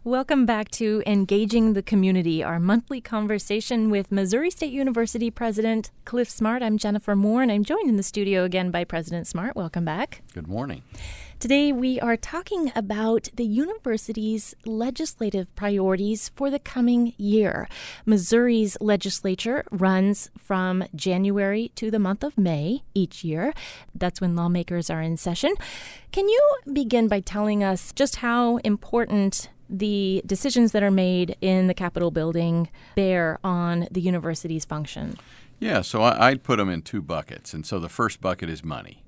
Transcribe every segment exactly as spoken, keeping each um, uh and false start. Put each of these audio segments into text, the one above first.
Welcome back to Engaging the Community, our monthly conversation with Missouri State University President Cliff Smart. I'm Jennifer Moore, and I'm joined in the studio again by President Smart. Welcome back. Good morning. Today we are talking about the university's legislative priorities for the coming year. Missouri's legislature runs from January to the month of May each year. That's when lawmakers are in session. Can you begin by telling us just how important the decisions that are made in the Capitol building bear on the university's function? Yeah, so I, I'd put them in two buckets. And so the first bucket is money.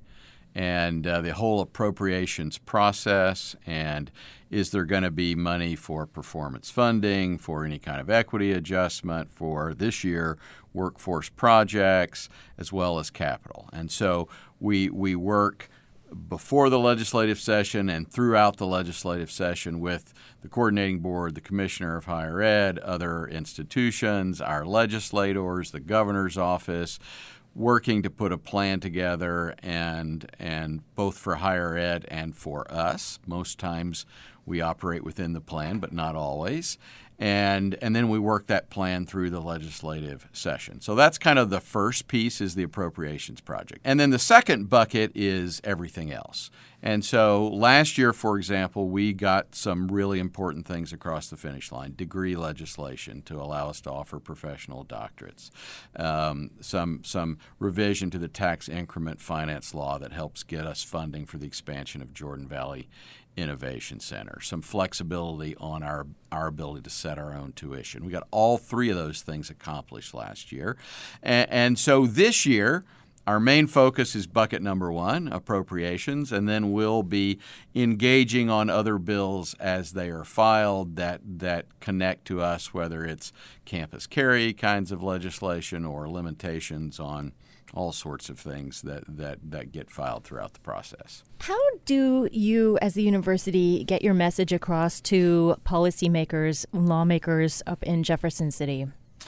And uh, the whole appropriations process, and is there going to be money for performance funding, for any kind of equity adjustment, for this year workforce projects, as well as capital. And so we we work before the legislative session and throughout the legislative session with the coordinating board, the commissioner of higher ed, other institutions, our legislators, the governor's office, working to put a plan together, and and both for higher ed and for us. Most times we operate within the plan, but not always. And and then we work that plan through the legislative session. So that's kind of the first piece, is the appropriations project. And then the second bucket is everything else. And so last year, for example, we got some really important things across the finish line. Degree legislation to allow us to offer professional doctorates. Um, some some revision to the tax increment finance law that helps get us funding for the expansion of Jordan Valley Innovation Center, some flexibility on our, our ability to set our own tuition. We got all three of those things accomplished last year. And, and so this year, our main focus is bucket number one, appropriations, and then we'll be engaging on other bills as they are filed that, that connect to us, whether it's campus carry kinds of legislation or limitations on all sorts of things that, that, that get filed throughout the process. How do you, as the university, get your message across to policymakers, lawmakers up in Jefferson City?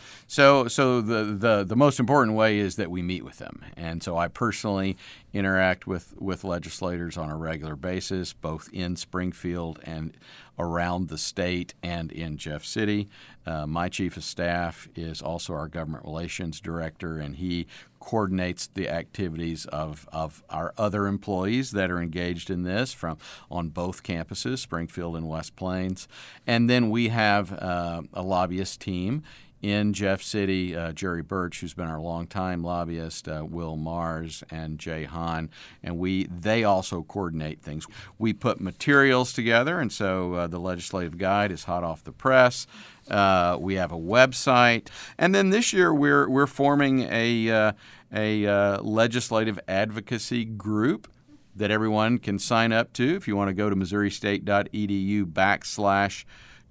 So so the, the, the most important way is that we meet with them. And so I personally interact with, with legislators on a regular basis, both in Springfield and around the state and in Jeff City. Uh, my chief of staff is also our government relations director, and he coordinates the activities of, of our other employees that are engaged in this from on both campuses, Springfield and West Plains. And then we have uh, a lobbyist team in Jeff City, uh, Jerry Birch, who's been our longtime lobbyist, uh, Will Mars, and Jay Hahn, and we they also coordinate things. We put materials together, and so uh, the legislative guide is hot off the press. Uh, we have a website, and then this year we're we're forming a uh, a uh, legislative advocacy group that everyone can sign up to. If you want to go to missouri-state.edu backslash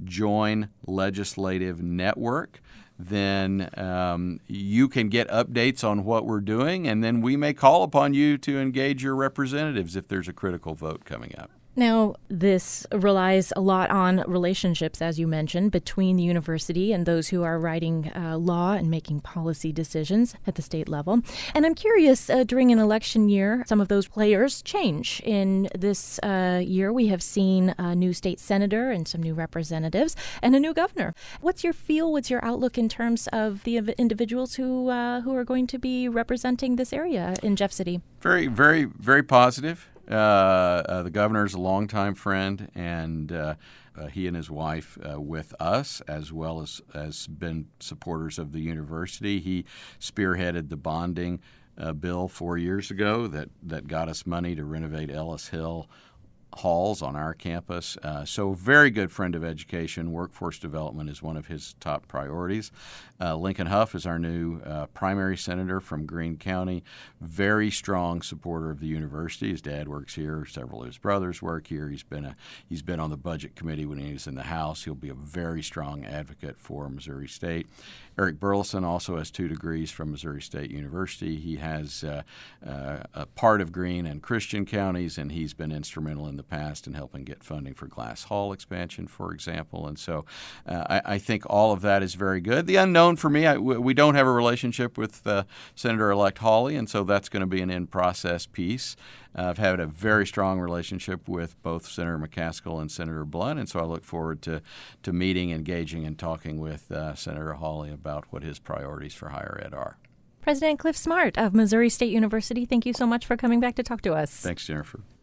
join legislative network, then um, you can get updates on what we're doing, and then we may call upon you to engage your representatives if there's a critical vote coming up. Now, this relies a lot on relationships, as you mentioned, between the university and those who are writing uh, law and making policy decisions at the state level. And I'm curious, uh, during an election year, some of those players change. In this uh, year, we have seen a new state senator and some new representatives and a new governor. What's your feel, what's your outlook in terms of the individuals who, uh, who are going to be representing this area in Jeff City? Very, very, very positive. Uh, uh, the governor is a longtime friend, and uh, uh, he and his wife uh, with us, as well as as been supporters of the university. He spearheaded the bonding uh, bill four years ago that, that got us money to renovate Ellis Hill halls on our campus. Uh, so very good friend of education. Workforce development is one of his top priorities. Uh, Lincoln Huff is our new uh, primary senator from Greene County. Very strong supporter of the university. His dad works here. Several of his brothers work here. He's been a he's been on the budget committee when he was in the House. He'll be a very strong advocate for Missouri State. Eric Burleson also has two degrees from Missouri State University. He has uh, uh, a part of Greene and Christian counties, and he's been instrumental in the past in helping get funding for Glass Hall expansion, for example. And so uh, I, I think all of that is very good. The unknown for me, I, we don't have a relationship with uh, Senator-elect Hawley, and so that's going to be an in-process piece. Uh, I've had a very strong relationship with both Senator McCaskill and Senator Blunt, and so I look forward to, to meeting, engaging, and talking with uh, Senator Hawley about what his priorities for higher ed are. President Cliff Smart of Missouri State University, thank you so much for coming back to talk to us. Thanks, Jennifer.